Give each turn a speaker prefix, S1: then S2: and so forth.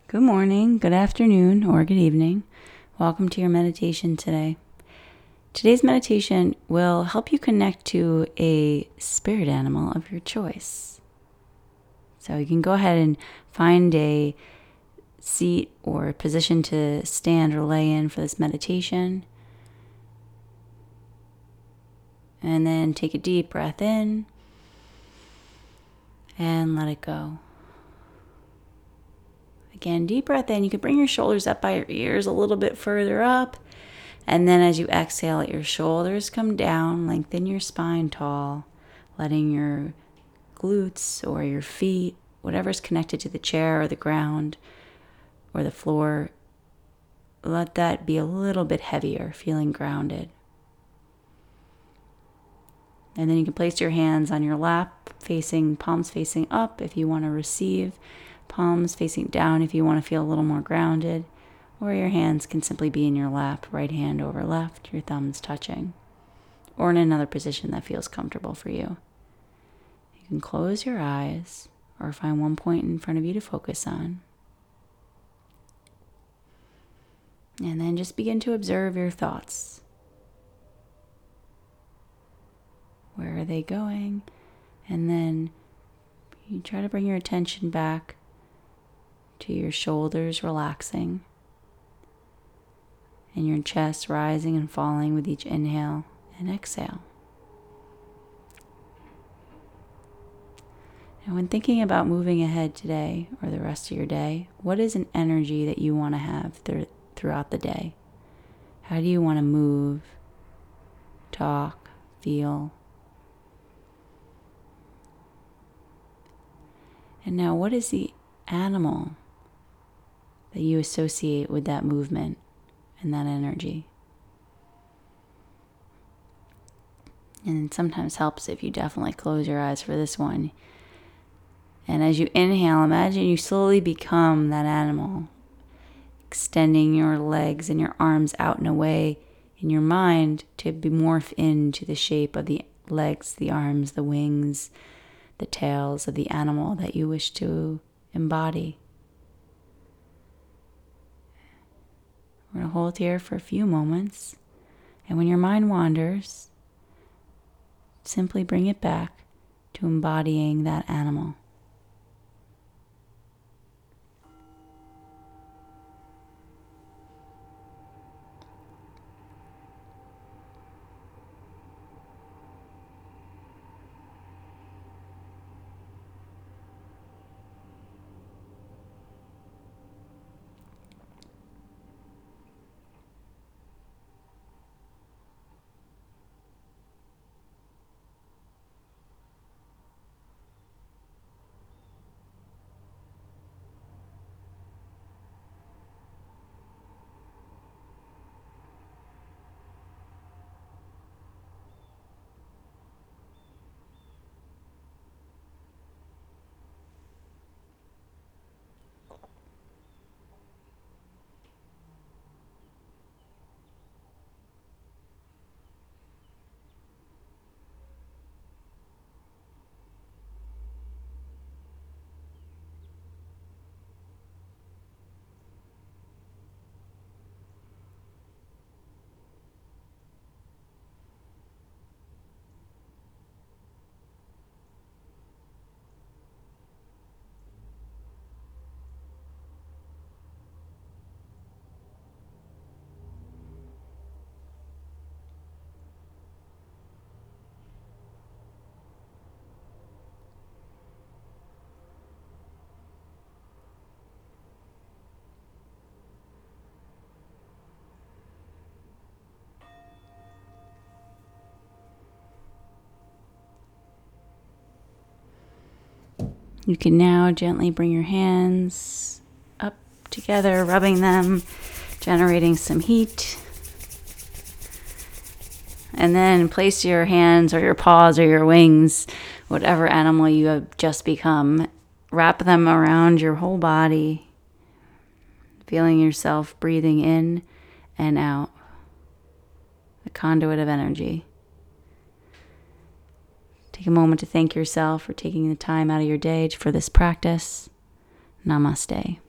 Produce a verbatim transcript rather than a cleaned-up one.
S1: Good morning, good afternoon, or good evening. Welcome to your meditation today. Today's meditation will help you connect to a spirit animal of your choice. So you can go ahead and find a seat or position to stand or lay in for this meditation. And then take a deep breath in and let it go. Again, deep breath in. You can bring your shoulders up by your ears a little bit further up. And then as you exhale, let your shoulders come down, lengthen your spine tall, letting your glutes or your feet, whatever's connected to the chair or the ground or the floor, let that be a little bit heavier, feeling grounded. And then you can place your hands on your lap, facing palms facing up if you want to receive, palms facing down if you want to feel a little more grounded, or your hands can simply be in your lap, right hand over left, your thumbs touching, or in another position that feels comfortable for you. You can close your eyes or find one point in front of you to focus on. And then just begin to observe your thoughts. Where are they going? And then you try to bring your attention back to your shoulders relaxing and your chest rising and falling with each inhale and exhale. And when thinking about moving ahead today or the rest of your day, what is an energy that you want to have th- throughout the day? How do you want to move, talk, feel? And now, what is the animal that you associate with that movement and that energy? And it sometimes helps if you definitely close your eyes for this one. And as you inhale, imagine you slowly become that animal, extending your legs and your arms out and away in your mind to be morph into the shape of the legs, the arms, the wings, the tails of the animal that you wish to embody. We're going to hold here for a few moments. And when your mind wanders, simply bring it back to embodying that animal. You can now gently bring your hands up together, rubbing them, generating some heat. And then place your hands or your paws or your wings, whatever animal you have just become, wrap them around your whole body, feeling yourself breathing in and out, a conduit of energy. Take a moment to thank yourself for taking the time out of your day for this practice. Namaste.